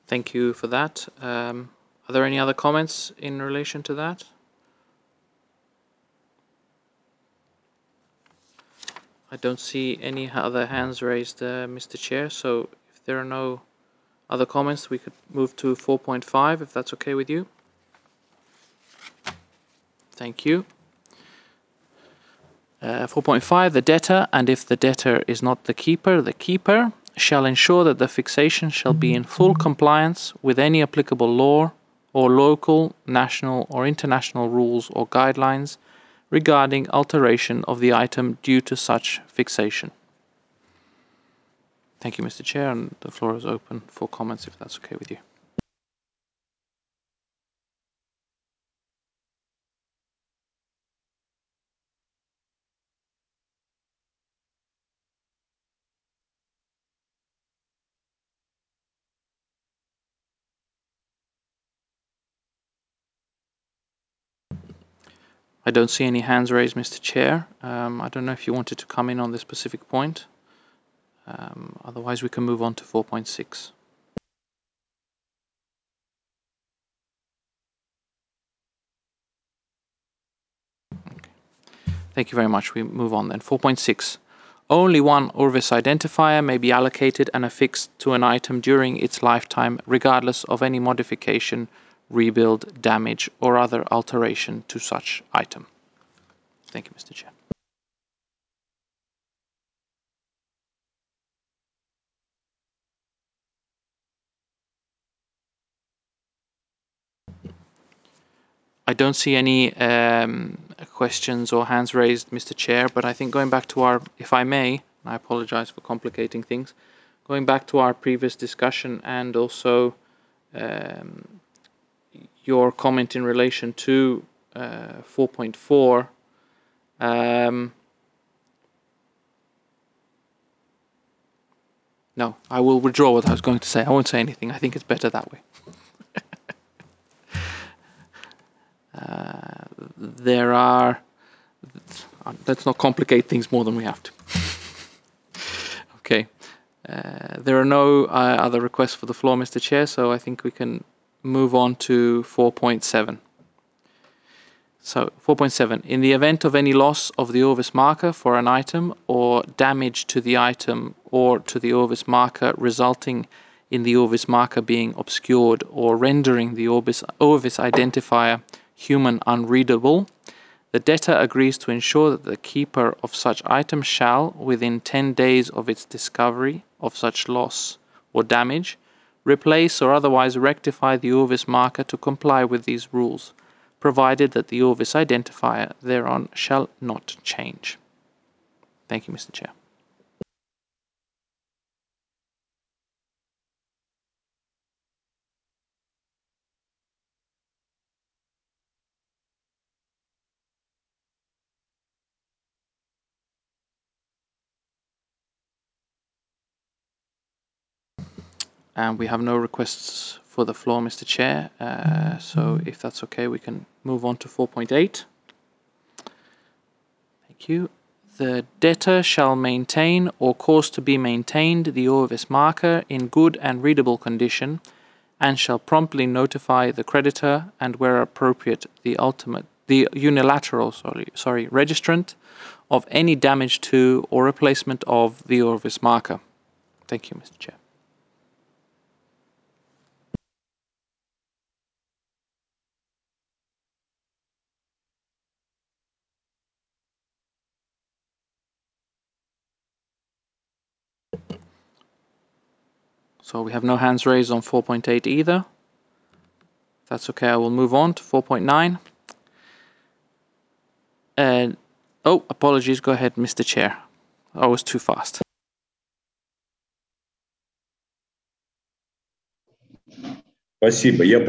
Thank you for that. Are there any other comments in relation to that? I don't see any other hands raised, Mr. Chair, so if there are no other comments, we could move to 4.5, if that's okay with you. Thank you. 4.5, the debtor, and if the debtor is not the keeper shall ensure that the fixation shall be in full compliance with any applicable law or local, national or international rules or guidelines regarding alteration of the item due to such fixation. Thank you, Mr. Chair, and the floor is open for comments if that's okay with you. I don't see any hands raised, Mr. Chair. I don't know if you wanted to come in on this specific point. Otherwise, we can move on to 4.6. Okay. Thank you very much. We move on then. 4.6. Only one Orvis identifier may be allocated and affixed to an item during its lifetime, regardless of any modification, rebuild, damage, or other alteration to such item. Thank you, Mr. Chair. I don't see any questions or hands raised, Mr. Chair, but I think going back to our, if I may, I apologize for complicating things, going back to our previous discussion and also your comment in relation to 4.4, no, I will withdraw what I was going to say. I won't say anything. I think it's better that way. There are, let's not complicate things more than we have to. Okay. There are no other requests for the floor, Mr. Chair, so I think we can move on to 4.7. So 4.7. In the event of any loss of the Orvis marker for an item or damage to the item or to the Orvis marker resulting in the Orvis marker being obscured or rendering the Orvis identifier human unreadable, the debtor agrees to ensure that the keeper of such item shall, within 10 days of its discovery of such loss or damage, replace or otherwise rectify the Orvis marker to comply with these rules, provided that the Orvis identifier thereon shall not change. Thank you, Mr. Chair. And we have no requests for the floor, Mr. Chair. So if that's okay, we can move on to 4.8. Thank you. The debtor shall maintain or cause to be maintained the Orvis marker in good and readable condition and shall promptly notify the creditor and, where appropriate, the unilateral registrant of any damage to or replacement of the Orvis marker. Thank you, Mr. Chair. So we have no hands raised on 4.8 either. If that's okay, I will move on to 4.9. Oh, apologies. Go ahead, Mr. Chair. I was too fast. Спасибо.